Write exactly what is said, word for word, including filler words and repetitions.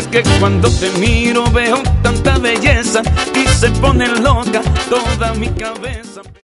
que cuando te miro veo tanta belleza y se pone loca toda mi cabeza.